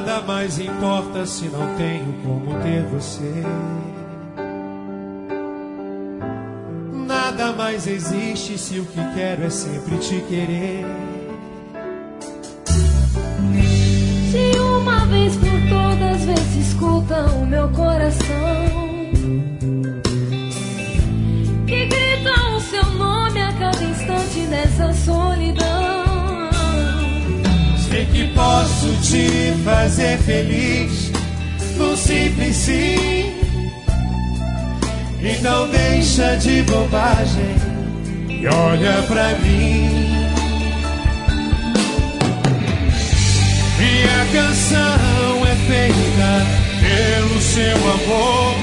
Nada mais importa se não tenho como ter você. Nada mais existe se o que quero é sempre te querer. Se uma vez por todas vê se escuta o meu coração, que grita o seu nome a cada instante nessa solidão. Sei que posso te fazer feliz num simples sim. Então deixa de bobagem e olha pra mim. Minha canção é feita pelo seu amor.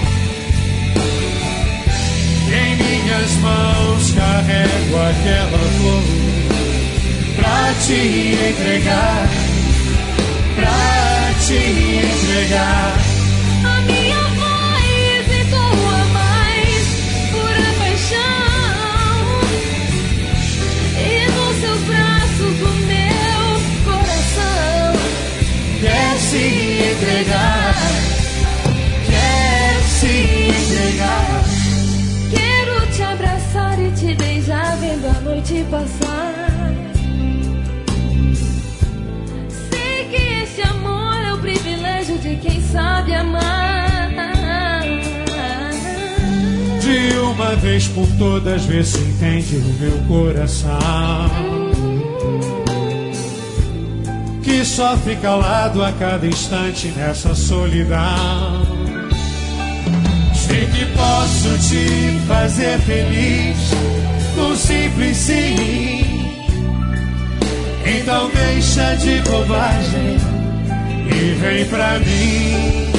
Em minhas mãos carrego aquela flor pra te entregar, pra te entregar. A minha voz entoa mais pura paixão, e nos seus braços o meu coração quer se entregar, quer se entregar. Quero te abraçar e te beijar vendo a noite passar. Sei que esse amor é o privilégio de quem sabe amar. De uma vez por todas, vê se entende o meu coração, que sofre calado a cada instante nessa solidão. Sei que posso te fazer feliz num simples sim. Então deixa de bobagem e vem pra mim.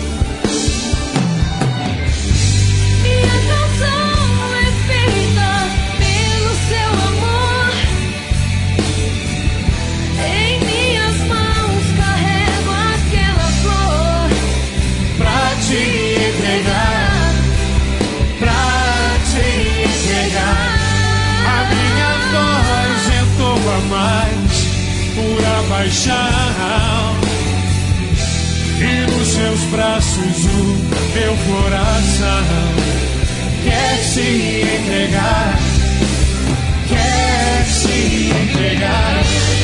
Minha canção é feita pelo seu amor. Em minhas mãos carrego aquela flor Pra te entregar, pra te entregar. A minha voz entoa mais pura paixão, e nos seus braços o meu coração quer se entregar, quer se entregar.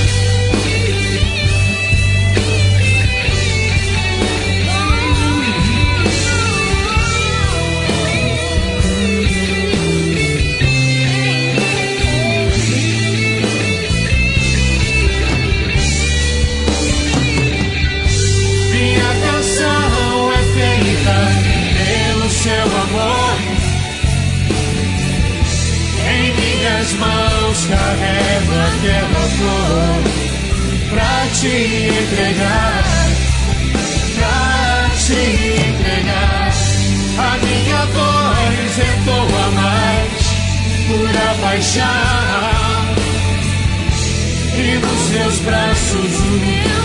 Seu amor, em minhas mãos carrego aquela flor pra te entregar, pra te entregar. A minha voz entoa mais pura paixão, e nos seus braços o